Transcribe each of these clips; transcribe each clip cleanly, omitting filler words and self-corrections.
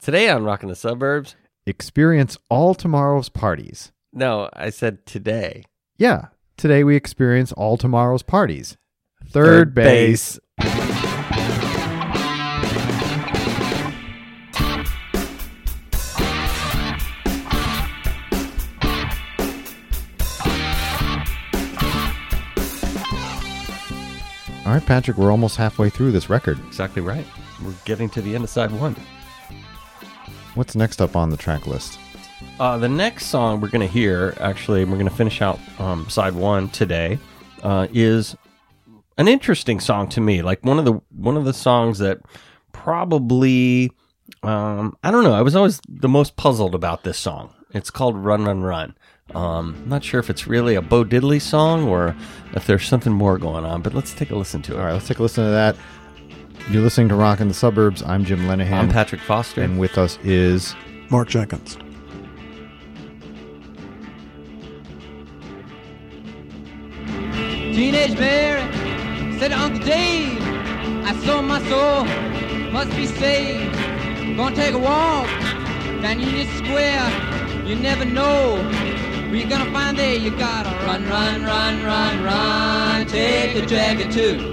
Today on Rockin' the Suburbs. Experience all tomorrow's parties. No, I said today. Yeah, today we experience all tomorrow's parties. Third base. All right, Patrick, we're almost halfway through this record. Exactly right. We're getting to the end of side one. What's next up on the track list? The next song we're going to hear, actually, we're going to finish out side one today, is an interesting song to me. Like one of the songs that probably, I don't know, I was always the most puzzled about this song. It's called Run, Run, Run. I'm not sure if it's really a Bo Diddley song or if there's something more going on, but let's take a listen to it. All right, let's take a listen to that. You're listening to Rockin' the Suburbs. I'm Jim Lenahan. I'm Patrick Foster. And with us is... Mark Jenkins. Teenage Mary said to Uncle Dave, I sold my soul, must be saved. Gonna take a walk down Union Square, you never know where you're gonna find there. You gotta run, run, run, run, run, take the dragon too.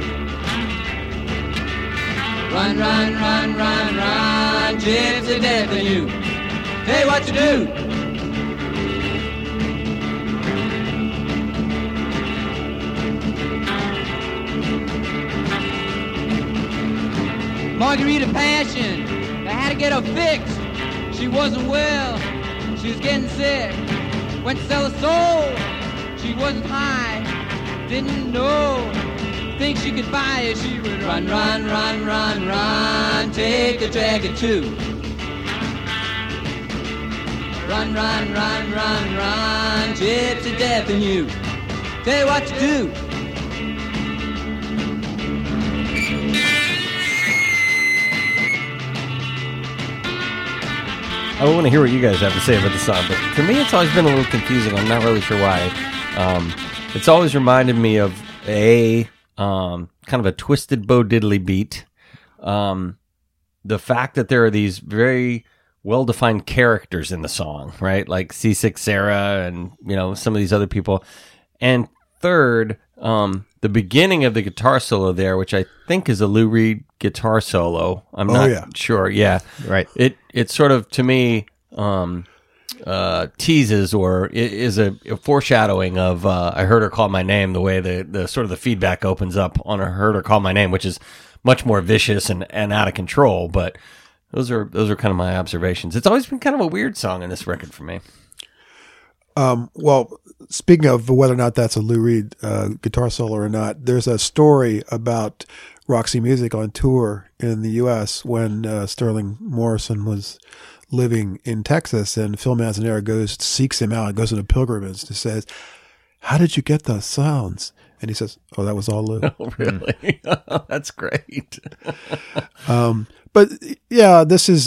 Run, run, run, run, run, gypsy death than you. Tell you what you do. Margarita Passion, they had to get her fixed. She wasn't well, she was getting sick. Went to sell her soul, she wasn't high, didn't know. Think she could buy it, she would run, run, run, run, run, take the dragon too. Run, run, run, run, run, gypsy death in you. Tell you what to do. I want to hear what you guys have to say about the song, but to me it's always been a little confusing. I'm not really sure why. It's always reminded me of kind of a twisted Bo Diddley beat. The fact that there are these very well-defined characters in the song, right? Like Seasick Sarah and, some of these other people. And third, the beginning of the guitar solo there, which I think is a Lou Reed guitar solo. I'm not sure. Yeah. Right. It sort of, to me, teases or is a foreshadowing of I Heard Her Call My Name, the way the sort of the feedback opens up on I Heard Her Call My Name, which is much more vicious and out of control. But those are kind of my observations. It's always been kind of a weird song in this record for me. Well, speaking of whether or not that's a Lou Reed guitar solo or not, there's a story about Roxy Music on tour in the U.S. when Sterling Morrison was living in Texas, and Phil Manzanera seeks him out, goes on a pilgrimage and says, "How did you get those sounds?" And he says, "Oh, that was all Lou." Oh, really? That's great. But yeah, this is,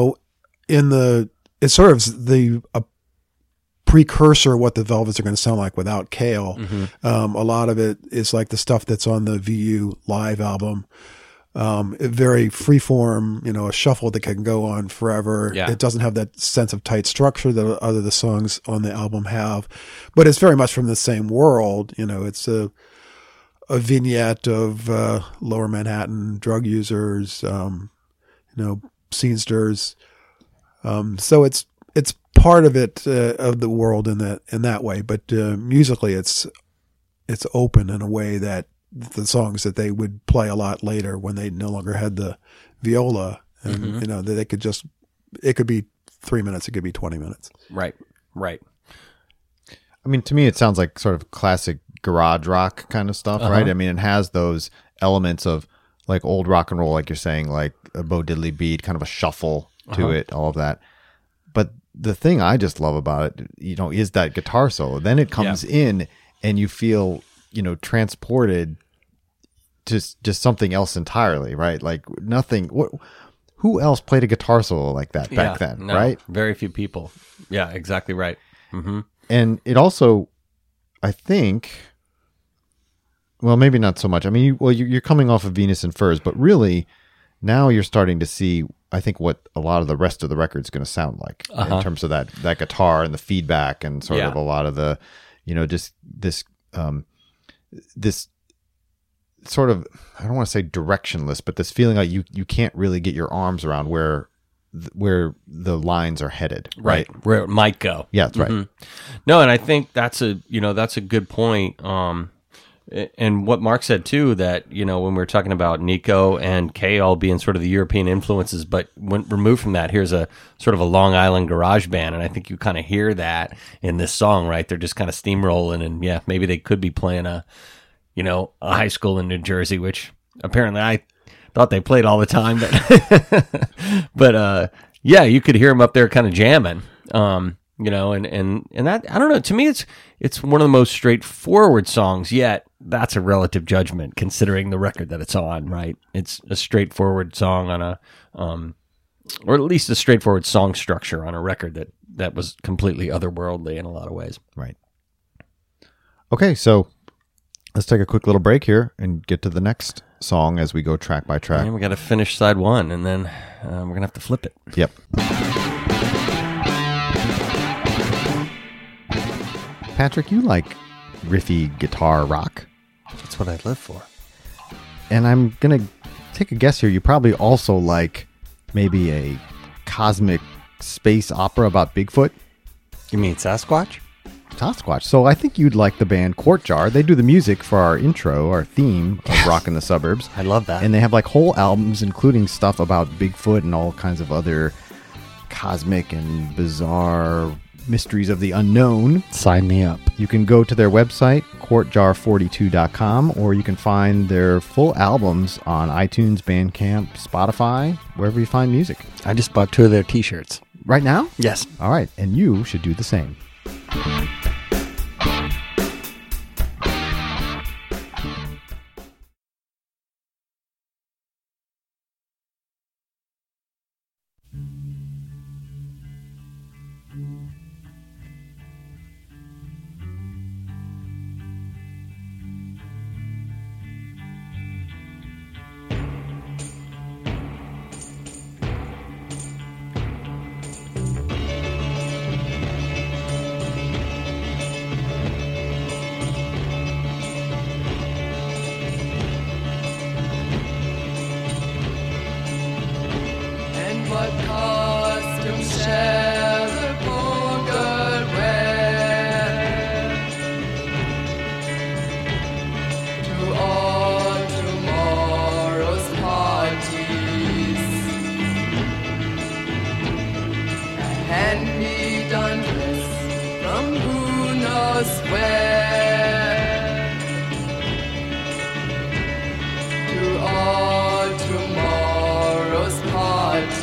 it's sort of the precursor of what the Velvets are going to sound like without Cale. Mm-hmm. A lot of it is like the stuff that's on the VU live album. Very freeform, a shuffle that can go on forever. Yeah. It doesn't have that sense of tight structure that other of the songs on the album have, but it's very much from the same world. It's a vignette of Lower Manhattan drug users, scenesters. So it's part of it of the world in that way, but musically it's open in a way that the songs that they would play a lot later when they no longer had the viola, and that they could just, it could be 3 minutes, it could be 20 minutes. Right. I mean, to me, it sounds like sort of classic garage rock kind of stuff, right? I mean, it has those elements of like old rock and roll, like you're saying, like a Bo Diddley beat, kind of a shuffle to it, all of that. But the thing I just love about it, is that guitar solo. Then it comes in and you feel, transported to just something else entirely, right? Like nothing. Who else played a guitar solo like that back then, right? Very few people. Yeah, exactly right. Mm-hmm. And it also, I think, well, maybe not so much. I mean, you're coming off of Venus and Furs, but really now you're starting to see I think, what a lot of the rest of the record's going to sound like in terms of that guitar and the feedback and sort of a lot of the, just this sort of, I don't want to say directionless, but this feeling like you can't really get your arms around where the lines are headed, right? Where it might go. Yeah, that's right. No, and I think that's a good point. And what Mark said too, that, when we were talking about Nico and Kay all being sort of the European influences, but when removed from that, here's a sort of a Long Island garage band. And I think you kind of hear that in this song, right? They're just kind of steamrolling, and yeah, maybe they could be playing a high school in New Jersey, which apparently I thought they played all the time, but yeah, you could hear them up there kind of jamming. And that, I don't know, to me it's one of the most straightforward songs, yet that's a relative judgment considering the record that it's on, right? It's a straightforward song on a or at least a straightforward song structure on a record that was completely otherworldly in a lot of ways. Right. Okay, so let's take a quick little break here and get to the next song as we go track by track. And we got to finish side one, and then we're going to have to flip it. Yep. Patrick, you like riffy guitar rock. That's what I live for. And I'm going to take a guess here. You probably also like maybe a cosmic space opera about Bigfoot. You mean Sasquatch? Sasquatch. So I think you'd like the band Quart Jar. They do the music for our intro, our theme of Rock in the Suburbs. I love that. And they have like whole albums, including stuff about Bigfoot and all kinds of other cosmic and bizarre mysteries of the unknown. Sign me up. You can go to their website, quartjar42.com, or you can find their full albums on iTunes, Bandcamp, Spotify, wherever you find music. I just bought 2 of their t-shirts. Right now? Yes. All right. And you should do the same. What costume shall the poor girl wear to all tomorrow's parties? A hand-me-down dress from who knows where to all tomorrow's parties.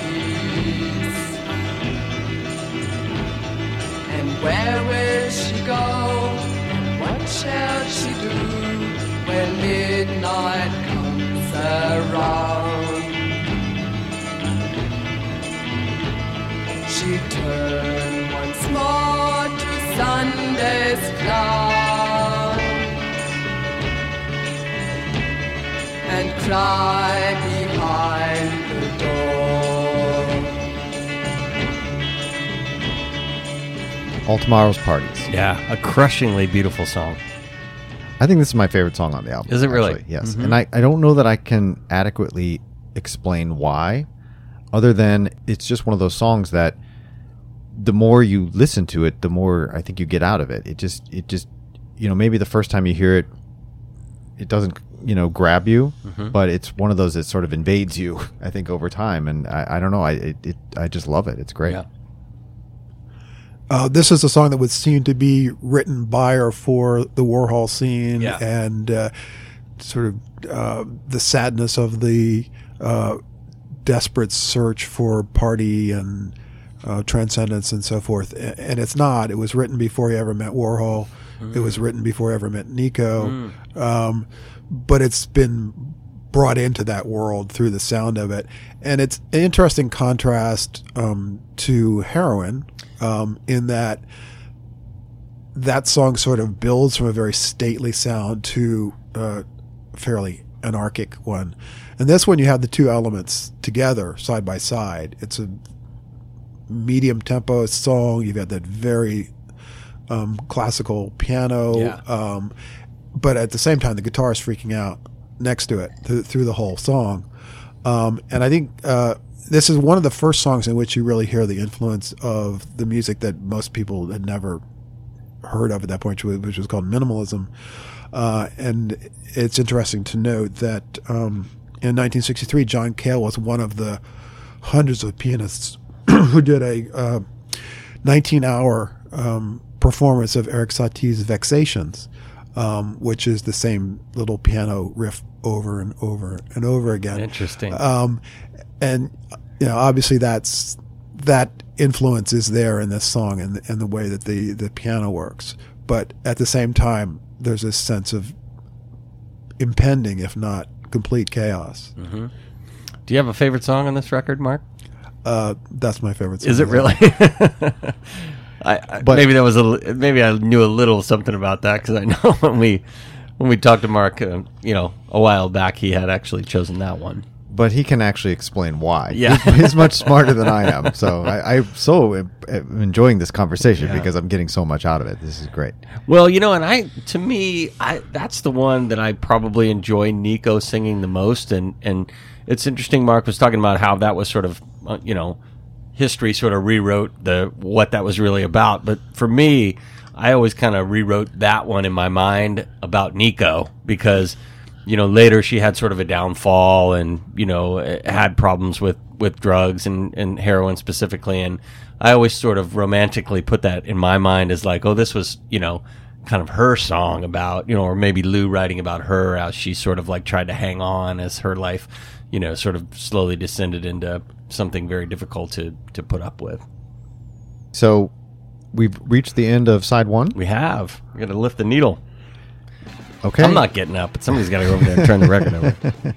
Where will she go? And what shall she do when midnight comes around? She turned once more to Sunday's clown and cried behind the door. All Tomorrow's Parties. Yeah, a crushingly beautiful song. I think this is my favorite song on the album. Is it really? Actually. Yes. And I don't know that I can adequately explain why, other than it's just one of those songs that the more you listen to it, the more I think you get out of it. It just maybe the first time you hear it, it doesn't, grab you, but it's one of those that sort of invades you, I think, over time. And I don't know. I just love it. It's great. Yeah. This is a song that would seem to be written by or for the Warhol scene, and sort of the sadness of the desperate search for party and transcendence and so forth. And it's not. It was written before he ever met Warhol. It was written before he ever met Nico. But it's been brought into that world through the sound of it. And it's an interesting contrast to Heroin, in that song sort of builds from a very stately sound to a fairly anarchic one. And this one, you have the two elements together, side by side. It's a medium tempo song. You've got that very classical piano, Yeah. but at the same time, the guitar is freaking out next to it through the whole song. And I think this is one of the first songs in which you really hear the influence of the music that most people had never heard of at that point, which was called minimalism. And it's interesting to note that in 1963, John Cale was one of the hundreds of pianists who did a 19-hour performance of Erik Satie's Vexations, which is the same little piano riff over and over and over again. Interesting. And obviously that influence is there in this song and the way that the piano works. But at the same time, there's this sense of impending, if not complete chaos. Mm-hmm. Do you have a favorite song on this record, Mark? That's my favorite song. Is it really? Maybe that was maybe I knew a little something about that, because I know when we talked to Mark, a while back, he had actually chosen that one. But he can actually explain why. Yeah. He's much smarter than I am. So I'm so enjoying this conversation because I'm getting so much out of it. This is great. Well, and to me, that's the one that I probably enjoy Nico singing the most. And it's interesting, Mark was talking about how that was sort of, history sort of rewrote what that was really about. But for me, I always kind of rewrote that one in my mind about Nico, because later she had sort of a downfall and, had problems with drugs and heroin specifically. And I always sort of romantically put that in my mind as like, oh, this was, kind of her song about, or maybe Lou writing about her as she sort of like tried to hang on as her life, sort of slowly descended into something very difficult to put up with. So we've reached the end of side one. We have. We're going to lift the needle. Okay. I'm not getting up, but somebody's got to go over there and turn the record over.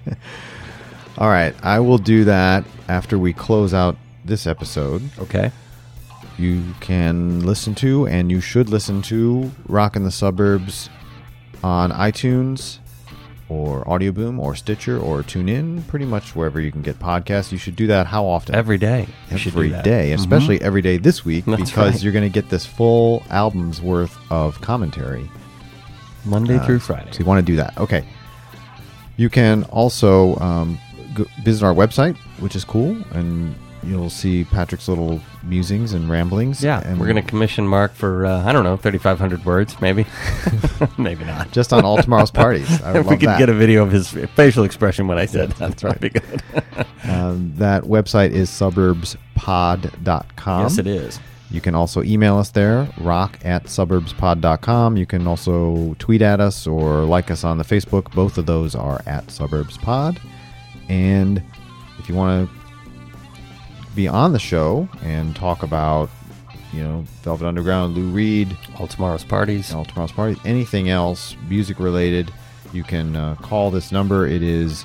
All right. I will do that after we close out this episode. Okay. You can listen to, and you should listen to, Rockin' the Suburbs on iTunes or Audio Boom or Stitcher or TuneIn, pretty much wherever you can get podcasts. You should do that how often? Every day. You should do Every that. day, especially every day this week, That's because right. you're going to get this full album's worth of commentary. Monday through Friday. So you want to do that. Okay. You can also visit our website, which is cool, and you'll see Patrick's little musings and ramblings. Yeah, and we're going to commission Mark for, 3,500 words, maybe. Maybe not. just on all tomorrow's parties. I would If we love could that. get a video of his facial expression when I said that's probably good. That website is suburbspod.com. Yes, it is. You can also email us there, rock@suburbspod.com. You can also tweet at us or like us on the Facebook. Both of those are @suburbspod. And if you want to be on the show and talk about, Velvet Underground, Lou Reed, All tomorrow's parties. All Tomorrow's Parties, anything else music related, you can call this number. It is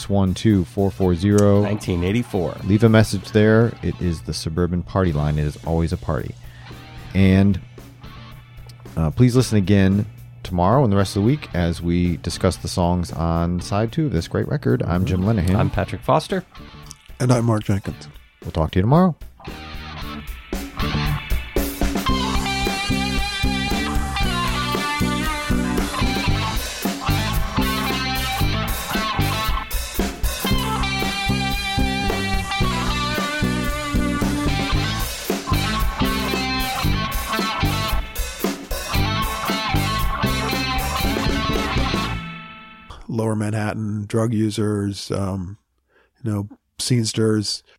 612-440. 1984. Leave a message there. It is the Suburban Party Line. It is always a party. And please listen again tomorrow and the rest of the week as we discuss the songs on side 2 of this great record. I'm Jim Lenahan. I'm Patrick Foster. And I'm Mark Jenkins. We'll talk to you tomorrow. Lower Manhattan drug users, scenesters,